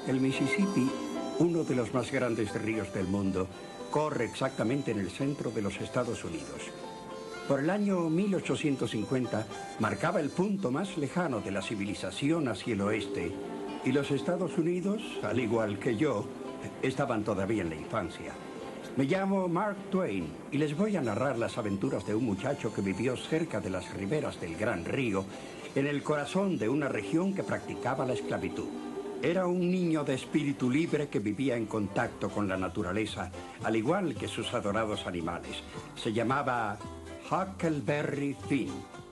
El Mississippi, uno de los más grandes ríos del mundo, corre exactamente en el centro de los Estados Unidos. Por el año 1850, marcaba el punto más lejano de la civilización hacia el oeste, y los Estados Unidos, al igual que yo, estaban todavía en la infancia. Me llamo Mark Twain y les voy a narrar las aventuras de un muchacho que vivió cerca de las riberas del Gran Río, en el corazón de una región que practicaba la esclavitud. Era un niño de espíritu libre que vivía en contacto con la naturaleza, al igual que sus adorados animales. Se llamaba Huckleberry Finn.